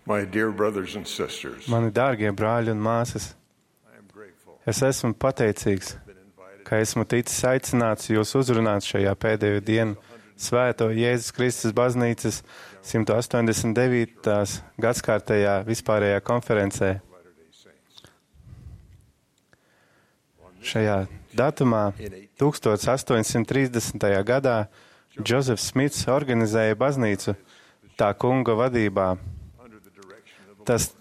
My dear brothers and sisters, Mani dārgie brāļi un māsas, I am grateful es esmu pateicīgs, to have been invited ka esmu ticis aicināts jūs uzrunāt šajā pēdējo dienu Svēto Jēzus Kristus baznīcas 189. gadskārtējā vispārējā konferencē. Latter-day Saints. Šajā datumā 1830. gadā Džozefs Smits organizēja baznīcu tā kunga vadībā. Under the direction of the Tas,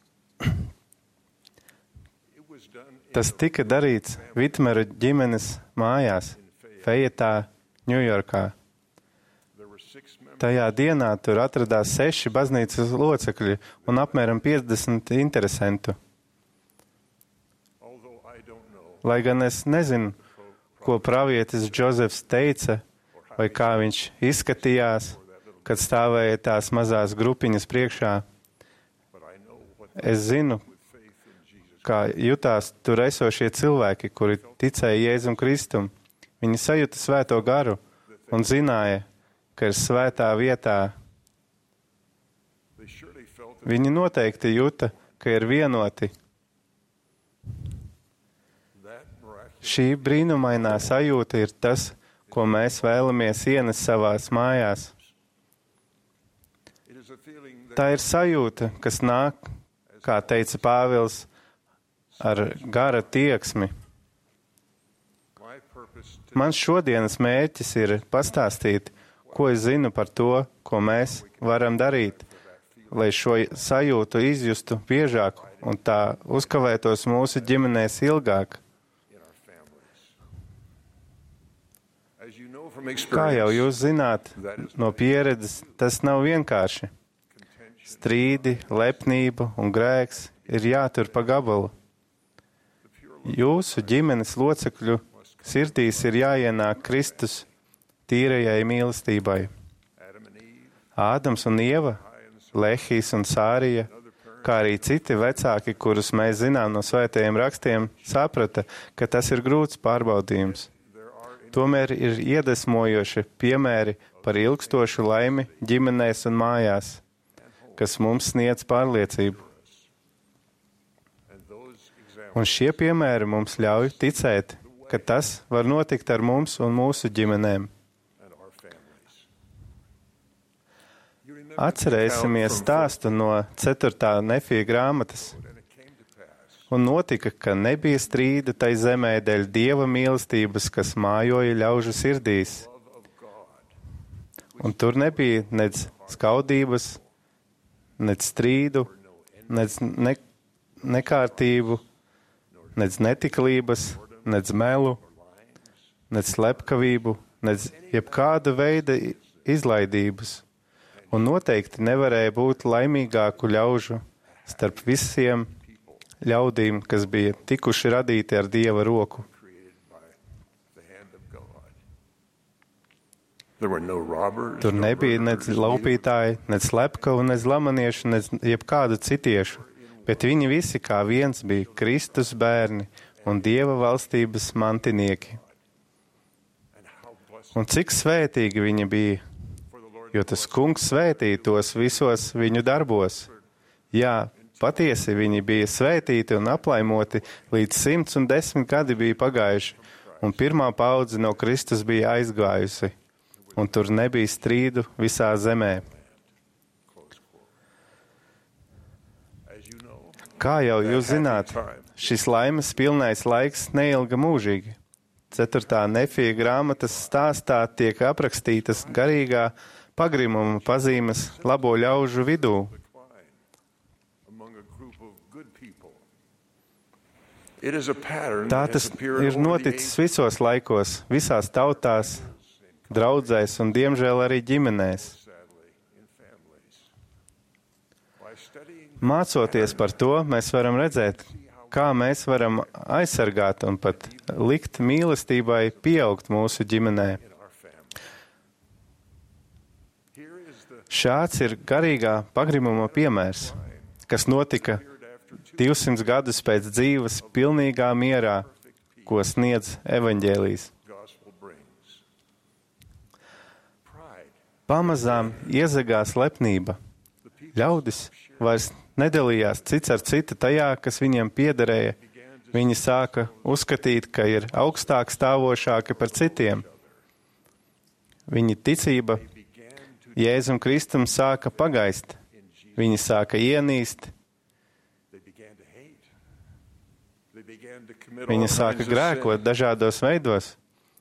it was done in tas tika darīts Vitmeru ģimenes mājās, Fejetā, Ņujorkā. there were 6 members. Tajā dienā tur atradās 6 baznīcas locekļi un apmēram 50 interesentu. Although I don't know Lai gan es nezinu, ko pravietis Džozefs teica, vai kā viņš izskatījās, kad stāvēja tās mazās grupiņas priekšā, but I know what es zinu, with faith in Jesus kā jutās tur esošie cilvēki, kuri ticēja Jēzum Kristum. Viņi sajuta svēto garu un zināja, ka ir svētā vietā. they surely felt that Viņi noteikti juta, ka ir vienoti. miraculous Šī brīnumainā sajūta ir tas, ko mēs vēlamies ienest savās mājās. it is a feeling that Tā ir sajūta, kas nāk, kā teica Pāvils, ar gara tieksmi. my purpose to Mans šodienas mērķis ir pastāstīt, ko es zinu par to, ko mēs varam darīt, lai šo sajūtu izjustu biežāk un tā uzkavētos mūsu ģimenēs ilgāk. in our families. As you know from Kā jau experience, jūs zināt, no pieredzes tas nav vienkārši. contention, Strīdi, lepnība un grēks ir jātur pa gabalu. the pure love Jūsu ģimenes locekļu sirdīs ir jāienāk Kristus tīrajai mīlestībai. Adam and Eve, Ādams un Ieva, Lehijs un Sārija, kā arī citi vecāki, kurus mēs zinām no svētajiem rakstiem, saprata, ka tas ir grūts pārbaudījums. there are in Tomēr ir iedvesmojoši piemēri par ilgstošu laimi ģimenēs un mājās, kas mums sniedz pārliecību. and those examples Un šie piemēri mums ļauj ticēt, ka tas var notikt ar mums un mūsu ģimenēm. and our families. You remember Atcerēsimies the account stāstu no 4. Nefija grāmatas. from- and it came to pass Un notika, ka nebija strīda tai zemē dēļ Dieva mīlestības, kas mājoja ļaužu sirdīs. love of God Un tur nebija nec skaudības, nec strīdu, nec nekārtību, nec netiklības, nec melu, nec slepkavību, nec jebkāda veida izlaidības. Un noteikti nevarēja būt laimīgāku ļaužu starp visiem ļaudīm, kas bija tikuši radīti ar Dieva roku. created by the hand of God. There were no robbers, Tur no nebija nec murderers, laupītāji, nec slepkavu, nec lamaniešu, nec jebkādu citiešu, bet viņi visi kā viens bija Kristus bērni un Dieva valstības mantinieki. and how blessed Un cik svētīgi viņi bija, for the Lord jo tas kungs svētīja tos visos viņu darbos. Jā, patiesi viņi bija svētīti un aplaimoti, līdz 110 gadi bija pagājuši, un pirmā paudze no Kristus bija aizgājusi, un tur nebija strīdu visā zemē. close quote. As you know, Kā jau jūs zināt, šis laimes pilnais laiks neilga mūžīgi. 4. Nefija grāmatas stāstā tiek aprakstītas garīgā pagrimuma pazīmes labo ļaužu vidū. decline among a group of good people. It is a pattern Tā that tas has appeared ir over the noticis ages visos laikos, visās tautās, draudzēs un diemžēl arī ģimenēs. sadly in families. By studying Mācoties par to, mēs varam redzēt, kā mēs varam aizsargāt un pat likt mīlestībai pieaugt mūsu ģimenē. in our family. Here is the Šāds ir garīgā pagrimuma piemērs, kas notika period after 200 gadus pēc dzīves pilnīgā mierā, ko sniedz evaņģēlijs. gospel brings. Pride. Pamazām iezagās lepnība. Ļaudis vairs nedalījās cits ar citu tajā, kas viņiem piederēja. Viņi sāka uzskatīt, ka ir augstāk stāvošāki par citiem. Viņa ticība Jēzum Kristum sāka pagaist. Viņi sāka ienīst. Viņi sāka grēkot dažādos veidos.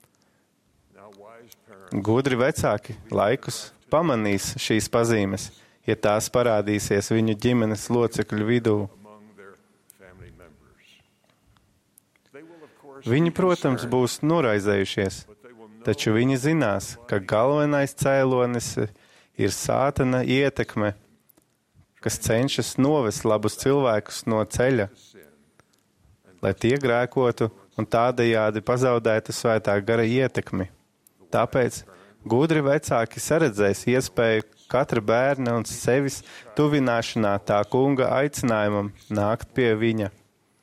Gudri vecāki laikus pamanīs šīs pazīmes, ja tās parādīsies viņu ģimenes locekļu vidū. Viņi, protams, būs noraizējušies, taču viņi zinās, ka galvenais cēlonis ir Sātana ietekme, kas cenšas novest labus cilvēkus no ceļa, lai tie grēkotu un tādējādi pazaudētu svētā gara ietekmi. Tāpēc gudri vecāki saredzēs iespēju katra bērna un sevis tuvināšanā tā kunga aicinājumam nākt pie viņa.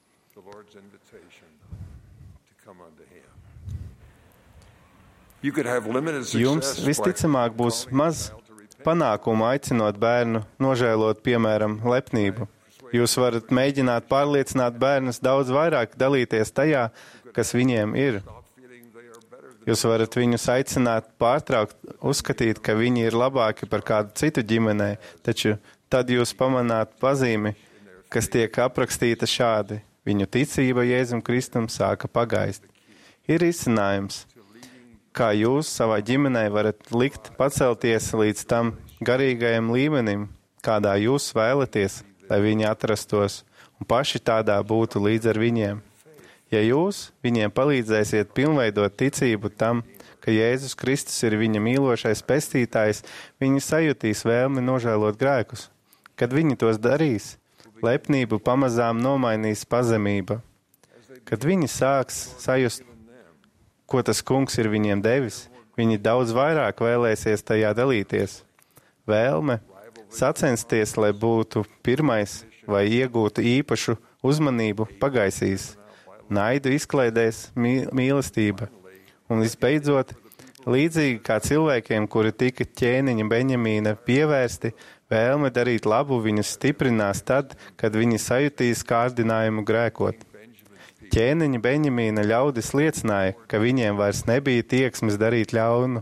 Jums visticamāk būs maz panākumu aicinot bērnu nožēlot, piemēram, lepnību. Jūs varat mēģināt pārliecināt bērnus daudz vairāk dalīties tajā, kas viņiem ir. Jūs varat viņus aicināt pārtraukt, uzskatīt, ka viņi ir labāki par kādu citu ģimenē, taču tad jūs pamanāt pazīmi, kas tiek aprakstīta šādi. Viņu ticība Jēzum Kristum sāka pagaist. Ir izcinājums, kā jūs savā ģimenē varat likt pacelties līdz tam garīgajam līmenim, kādā jūs vēlaties, lai viņi atrastos, un paši tādā būtu līdz ar viņiem. Ja jūs viņiem palīdzēsiet pilnveidot ticību tam, ka Jēzus Kristus ir viņa mīlošais pestītājs, viņi sajutīs vēlmi nožēlot grēkus. Kad viņi tos darīs, lepnību pamazām nomainīs pazemība. Kad viņi sāks sajust, ko tas kungs ir viņiem devis, viņi daudz vairāk vēlēsies tajā dalīties. Vēlme sacensties, lai būtu pirmais vai iegūtu īpašu uzmanību, pagaisīs. Naidu izklaidēs mīlestība. Un visbeidzot, līdzīgi kā cilvēkiem, kuri tika ķēniņa Beņamīna pievērsti, vēlme darīt labu viņus stiprinās tad, kad viņi sajutīs kārdinājumu grēkot. Ķēniņa Beņamīna ļaudis liecināja, ka viņiem vairs nebija tieksmes darīt ļaunu.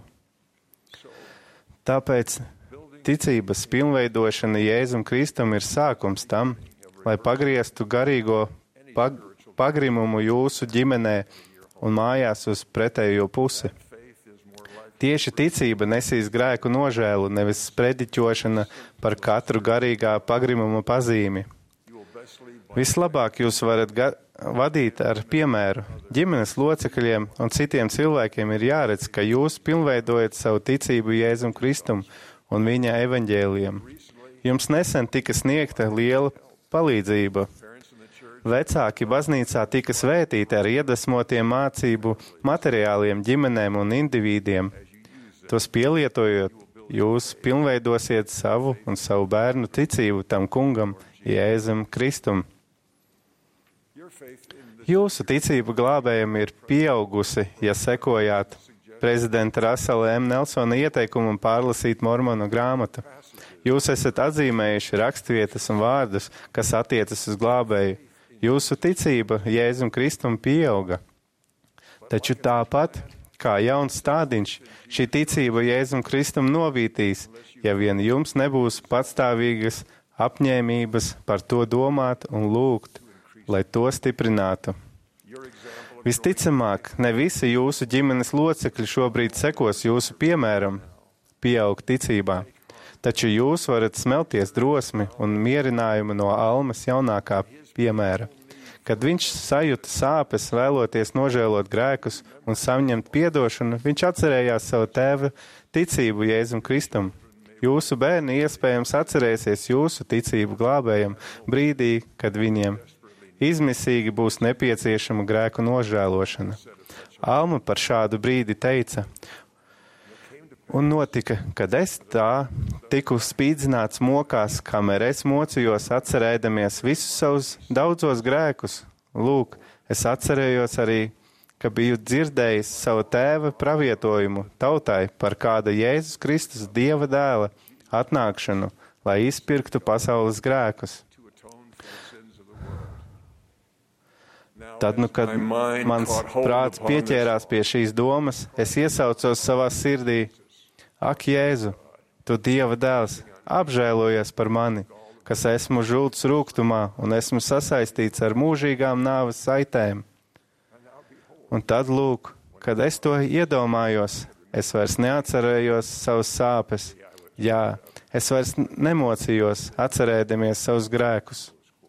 Tāpēc ticības pilnveidošana Jēzum Kristum ir sākums tam, lai pagrieztu garīgo pagrimumu jūsu ģimenē un mājās uz pretējo pusi. Tieši ticība nesīs grēku nožēlu, nevis sprediķošana par katru garīgā pagrimuma pazīmi. Vislabāk jūs varat vadīt ar piemēru. Ģimenes locekļiem un citiem cilvēkiem ir jāredz, ka jūs pilnveidojat savu ticību Jēzum Kristum un viņa evaņģēlijam. Jums nesen tika sniegta liela palīdzība. Vecāki baznīcā tika svētīti ar iedvesmotiem mācību materiāliem ģimenēm un indivīdiem. Tos pielietojot, jūs pilnveidosiet savu un savu bērnu ticību tam kungam, Jēzum Kristum. Jūsu ticība glābējam ir pieaugusi, ja sekojāt prezidenta Rasela M. Nelsona ieteikumu pārlasīt Mormonu grāmatu. Jūs esat atzīmējuši rakstvietas un vārdus, kas attiecas uz glābēju. Jūsu ticība Jēzum Kristum pieauga. Taču tāpat, kā jauns stādiņš, šī ticība Jēzum Kristum novītīs, ja vien jums nebūs patstāvīgas apņēmības par to domāt un lūgt, lai to stiprinātu. Visticamāk, ne visi jūsu ģimenes locekļi šobrīd sekos jūsu piemēram, pieaug ticībā, taču jūs varat smelties drosmi un mierinājumu no Almas jaunākā piemēra. Kad viņš sajuta sāpes, vēloties nožēlot grēkus un saņemt piedošanu, viņš atcerējās savu tēva ticību Jēzum Kristum. Jūsu bērni iespējams atcerēsies jūsu ticību glābējam brīdī, kad viņiem izmisīgi būs nepieciešama grēku nožēlošana. Alma par šādu brīdi teica: un notika, kad es tā tiku spīdzināts mokās, kamēr es mocījos atcerēdamies visus savus daudzos grēkus. Lūk, es atcerējos arī, ka biju dzirdējis savu tēva pravietojumu tautai par kāda Jēzus Kristus Dieva dēla atnākšanu, lai izpirktu pasaules grēkus. to atone for the sins of the world. Now, Tad, kad as my mind mans caught hold prāts upon pieķērās this pie šīs domas, es iesaucos savā sirdī: Ak, Jēzu, tu Dieva dēls, apžēlojies par mani, kas esmu žults rūgtumā un esmu sasaistīts ar mūžīgām nāves saitēm. Un tad, lūk, kad es to iedomājos, es vairs neatcerējos savas sāpes. Jā, es vairs nemocījos, atcerēdamies savus grēkus.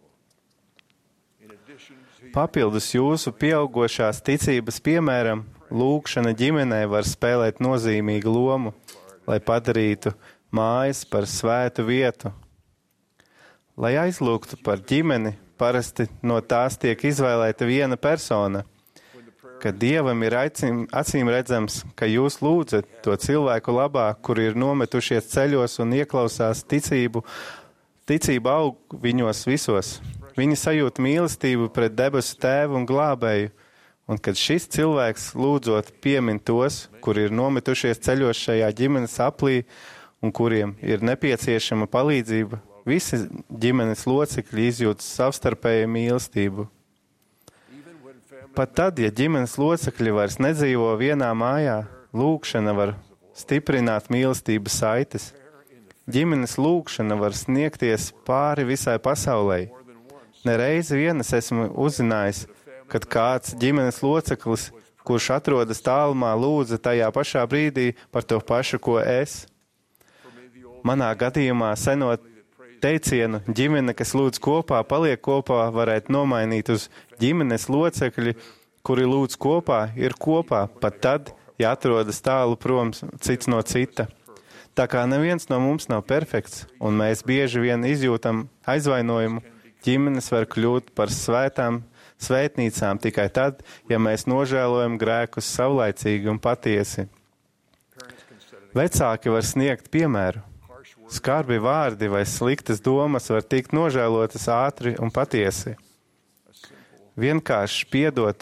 Papildus jūsu pieaugošās ticības piemēram, lūgšana ģimenē var spēlēt nozīmīgu lomu, lai padarītu mājas par svētu vietu. Lai aizlūgtu par ģimeni, parasti no tās tiek izvēlēta viena persona. Kad Dievam ir acīm redzams, ka jūs lūdzat to cilvēku labā, kuri ir nometušies ceļos un ieklausās ticība aug viņos visos. Viņi sajūt mīlestību pret debesu tēvu un glābēju, un kad šis cilvēks lūdzot piemin tos, kuri ir nometušies ceļos šajā ģimenes aplī un kuriem ir nepieciešama palīdzība, visi ģimenes locekļi izjūt savstarpēju mīlestību. Pat tad, ja ģimenes locekļi vairs nedzīvo vienā mājā, lūgšana var stiprināt mīlestības saites. Ģimenes lūgšana var sniegties pāri visai pasaulē. Nereizi vien es esmu uzzinājis, kad kāds ģimenes loceklis, kurš atrodas tālumā, lūdza tajā pašā brīdī par to pašu, ko es. Manā gadījumā senot teicienu ģimene, kas lūdz kopā, paliek kopā, varētu nomainīt uz ģimenes locekļi, kuri lūdz kopā, ir kopā, pat tad, ja atrodas tālu prom cits no cita. Tā kā neviens no mums nav perfekts, un mēs bieži vien izjūtam aizvainojumu, ģimenes var kļūt par svētnīcām tikai tad, ja mēs nožēlojam grēkus savlaicīgi un patiesi. Vecāki var sniegt piemēru. Skarbi vārdi vai sliktas domas var tikt nožēlotas ātri un patiesi. Vienkārši piedot,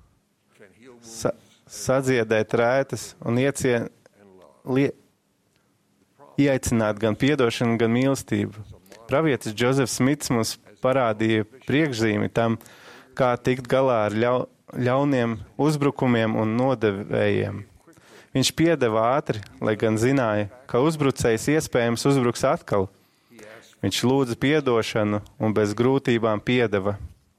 sadziedēt rētas un ieaicināt gan piedošanu, gan mīlestību. Pravietis Džozefs Smits mums parādīja priekšzīmi tam, kā tikt galā ar ļauniem uzbrukumiem un nodevējiem. Viņš piedeva ātri, lai gan zināja, ka uzbrucējs iespējams uzbruks atkal. Viņš lūdza piedošanu un bez grūtībām piedeva.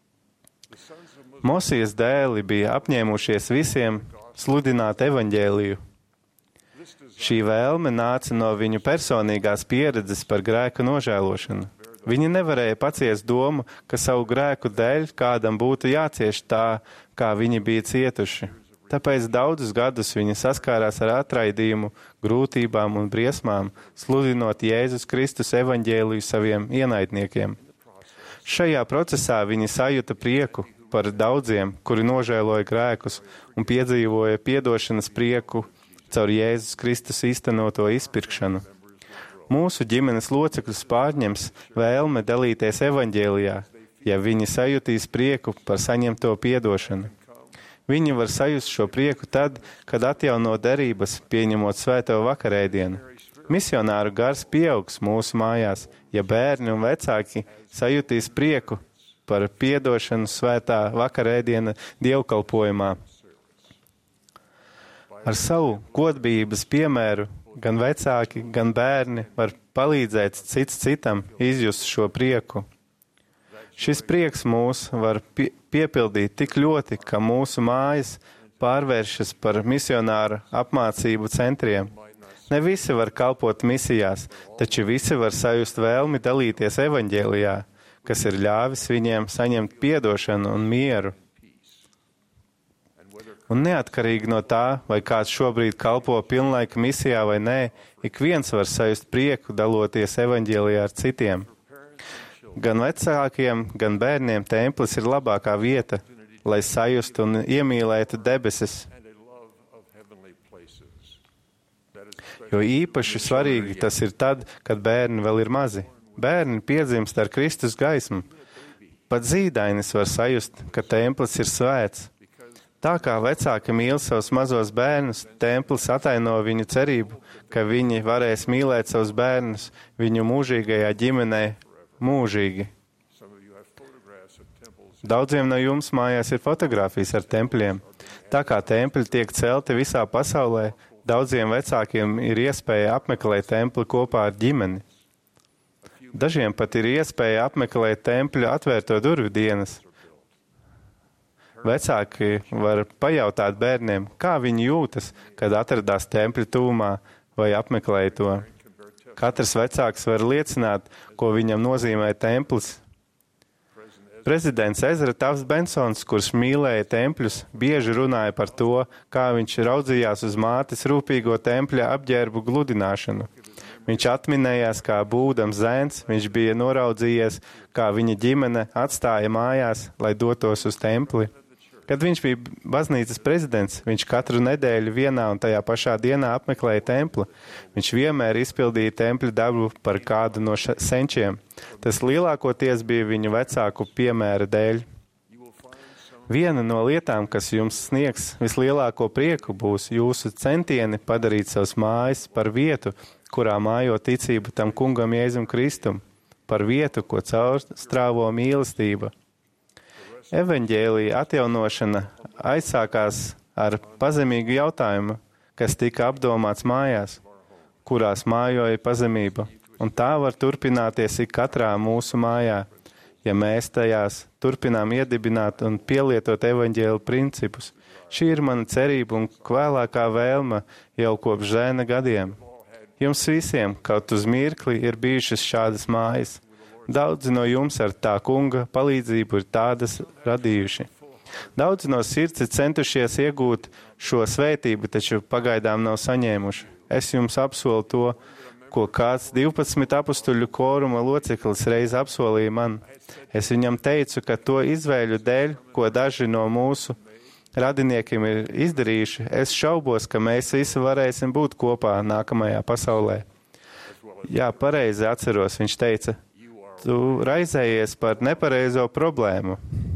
Mosijas dēli bija apņēmušies visiem sludināt evaņģēliju. Šī vēlme nāca no viņu personīgās pieredzes par grēku nožēlošanu. Viņi nevarēja paciest domu, ka savu grēku dēļ kādam būtu jācieš tā, kā viņi bija cietuši. Tāpēc daudzus gadus viņi saskārās ar atraidījumu, grūtībām un briesmām, sludinot Jēzus Kristus evaņģēliju saviem ienaidniekiem. Šajā procesā viņi sajuta prieku par daudziem, kuri nožēloja grēkus un piedzīvoja piedošanas prieku caur Jēzus Kristus īstenoto izpirkšanu. Mūsu ģimenes locekļus pārņems vēlme dalīties evaņģēlijā, ja viņi sajutīs prieku par saņemto piedošanu. Viņi var sajust šo prieku tad, kad atjauno derības, pieņemot svēto vakarēdienu. Misionāru gars pieaugs mūsu mājās, ja bērni un vecāki sajutīs prieku par piedošanu svētā vakarēdiena dievkalpojumā. Ar savu godbības piemēru gan vecāki, gan bērni var palīdzēt cits citam izjust šo prieku. Šis prieks mūs var piepildīt tik ļoti, ka mūsu mājas pārvēršas par misionāru apmācību centriem. Ne visi var kalpot misijās, taču visi var sajust vēlmi dalīties evaņģēlijā, kas ir ļāvis viņiem saņemt piedošanu un mieru. Un neatkarīgi no tā, vai kāds šobrīd kalpo pilnlaika misijā vai nē, ik viens var sajust prieku daloties evaņģēlijā ar citiem. Gan vecākiem, gan bērniem templis ir labākā vieta, lai sajustu un iemīlētu debesis. Jo īpaši svarīgi tas ir tad, kad bērni vēl ir mazi. Bērni piedzimst ar Kristus gaismu. Pat zīdainis var sajust, ka templis ir svēts. Tā kā vecāki mīl savus mazos bērnus, templis ataino viņu cerību, ka viņi varēs mīlēt savus bērnus viņu mūžīgajā ģimenē mūžīgi. Daudziem no jums mājās ir fotogrāfijas ar tempļiem. Tā kā tempļi tiek celti visā pasaulē, daudziem vecākiem ir iespēja apmeklēt templi kopā ar ģimeni. Dažiem pat ir iespēja apmeklēt tempļu atvērto durvju dienas. Vecāki var pajautāt bērniem, kā viņi jūtas, kad atradās tempļa tūmā vai apmeklēja to. Katrs vecāks var liecināt, ko viņam nozīmē templis. Prezidents Ezra Tafts Bensons, kurš mīlēja tempļus, bieži runāja par to, kā viņš raudzījās uz mātes rūpīgo tempļa apģērbu gludināšanu. Viņš atminējās, kā būdams zēns, viņš bija noraudzījies, kā viņa ģimene atstāja mājās, lai dotos uz templi. Kad viņš bija baznīcas prezidents, viņš katru nedēļu vienā un tajā pašā dienā apmeklēja templi. Viņš vienmēr izpildīja tempļa darbu par kādu no senčiem. Tas lielākoties bija viņu vecāku piemēra dēļ. Viena no lietām, kas jums sniegs vislielāko prieku, būs jūsu centieni padarīt savas mājas par vietu, kurā mājo ticība tam kungam Jēzum Kristum, par vietu, ko caurstrāvo mīlestība. Evaņģēlija atjaunošana aizsākās ar pazemīgu jautājumu, kas tika apdomāts mājās, kurās mājoja pazemība, un tā var turpināties ik katrā mūsu mājā, ja mēs tajās turpinām iedibināt un pielietot evaņģēlija principus. Šī ir mana cerība un vēlākā vēlme jau kopš zēna gadiem. Jums visiem kaut uz mirkli ir bijušas šādas mājas. Daudzi no jums ar tā kunga palīdzību ir tādas radījuši. Daudzi no sirds ir centušies iegūt šo svētību, taču pagaidām nav saņēmuši. Es jums apsolu to, ko kāds 12 apustuļu kóruma loceklis reiz apsolīja man. Es viņam teicu, ka to izvēļu dēļ, ko daži no mūsu radiniekiem ir izdarījuši, es šaubos, ka mēs visi varēsim būt kopā nākamajā pasaulē. Jā, pareizi atceros, viņš teica, tu raizējies par nepareizo problēmu.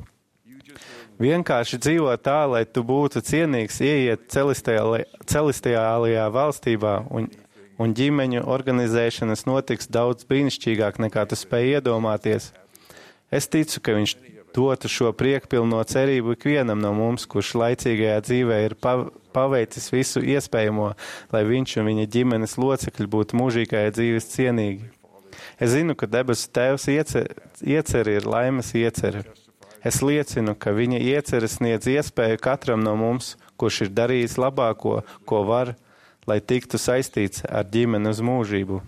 Vienkārši dzīvo tā, lai tu būtu cienīgs ieiet celestiālajā valstībā, un ģimeņu organizēšanas notiks daudz brīnišķīgāk, nekā tu spēj iedomāties. Es ticu, ka viņš dotu šo priekpilno cerību ikvienam no mums, kurš laicīgajā dzīvē ir paveicis visu iespējamo, lai viņš un viņa ģimenes locekļi būtu mūžīgajā dzīves cienīgi. Es zinu, ka debesu Tēvs ieceri ir laimes ieceri. Es liecinu, ka viņa ieceri sniedz iespēju katram no mums, kurš ir darījis labāko, ko var, lai tiktu saistīts ar ģimeni uz mūžību.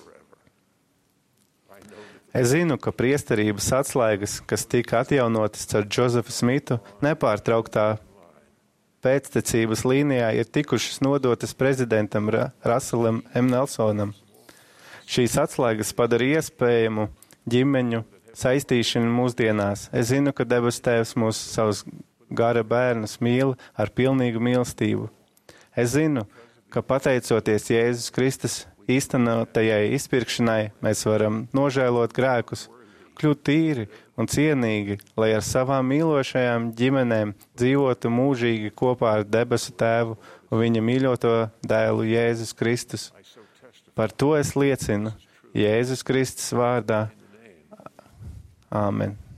Es zinu, ka priesterības atslēgas, kas tika atjaunotas ar Džozefu Smitu, nepārtrauktā pēctecības līnijā ir tikušas nodotas prezidentam Russellam M. Nelsonam. Šīs atslēgas padara iespējamu ģimeņu saistīšanu mūsdienās. Es zinu, ka debesu Tēvs mūs savus gara bērnus mīl ar pilnīgu mīlestību. Es zinu, ka pateicoties Jēzus Kristus īstenotajai izpirkšanai, mēs varam nožēlot grēkus, kļūt tīri un cienīgi, lai ar savām mīlošajām ģimenēm dzīvotu mūžīgi kopā ar debesu Tēvu un viņa mīļoto dēlu Jēzus Kristus. Par to es liecinu Jēzus Kristus vārdā. Āmen.